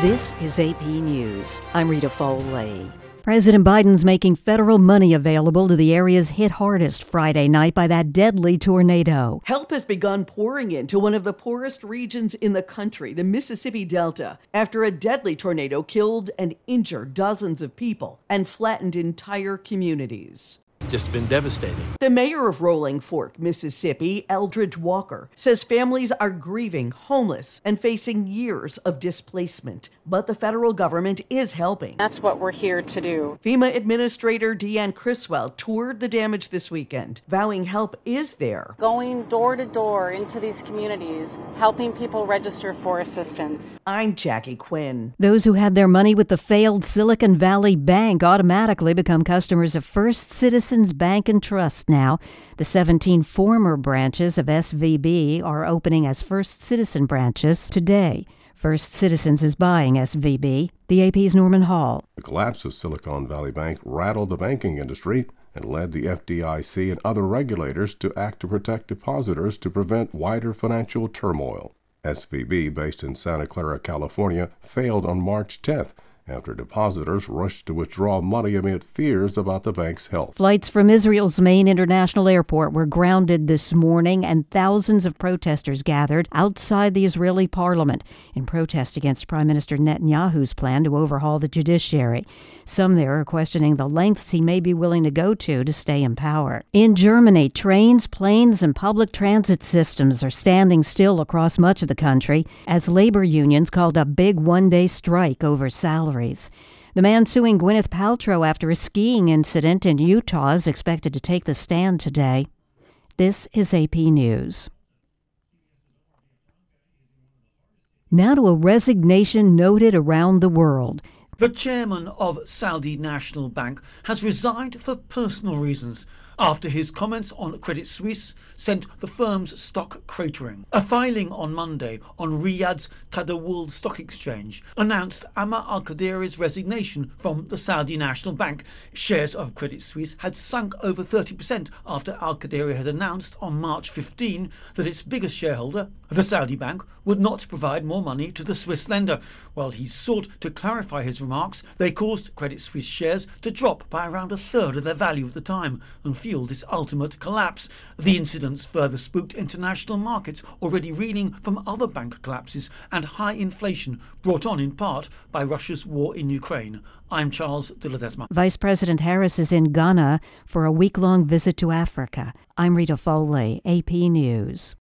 This is AP News. I'm Rita Foley. President Biden's making federal money available to the areas hit hardest Friday night by that deadly tornado. Help has begun pouring into one of the poorest regions in the country, the Mississippi Delta, after a deadly tornado killed and injured dozens of people and flattened entire communities. It's just been devastating. The mayor of Rolling Fork, Mississippi, Eldridge Walker, says families are grieving, homeless, and facing years of displacement. But the federal government is helping. That's what we're here to do. FEMA Administrator Deanne Criswell toured the damage this weekend, vowing help is there. Going door to door into these communities, helping people register for assistance. I'm Jackie Quinn. Those who had their money with the failed Silicon Valley Bank automatically become customers of First Citizens Bank and Trust now. The 17 former branches of SVB are opening as First Citizen branches today. First Citizens is buying SVB. The AP's Norman Hall. The collapse of Silicon Valley Bank rattled the banking industry and led the FDIC and other regulators to act to protect depositors to prevent wider financial turmoil. SVB, based in Santa Clara, California, failed on March 10th after depositors rushed to withdraw money amid fears about the bank's health. Flights from Israel's main international airport were grounded this morning, and thousands of protesters gathered outside the Israeli parliament in protest against Prime Minister Netanyahu's plan to overhaul the judiciary. Some there are questioning the lengths he may be willing to go to stay in power. In Germany, trains, planes, and public transit systems are standing still across much of the country as labor unions called a big one-day strike over salaries. The man suing Gwyneth Paltrow after a skiing incident in Utah is expected to take the stand today. This is AP News. Now to a resignation noted around the world. The chairman of Saudi National Bank has resigned for personal reasons after his comments on Credit Suisse sent the firm's stock cratering. A filing on Monday on Riyadh's Tadawul Stock Exchange announced Ammar al-Qadiri's resignation from the Saudi National Bank. Shares of Credit Suisse had sunk over 30% after al-Qadiri had announced on March 15 that its biggest shareholder, the Saudi bank, would not provide more money to the Swiss lender. While he sought to clarify his remarks, they caused Credit Suisse shares to drop by around a third of their value at the time and fueled its ultimate collapse. The incidents further spooked international markets, already reeling from other bank collapses and high inflation brought on in part by Russia's war in Ukraine. I'm Charles de Ledesma. Vice President Harris is in Ghana for a week-long visit to Africa. I'm Rita Foley, AP News.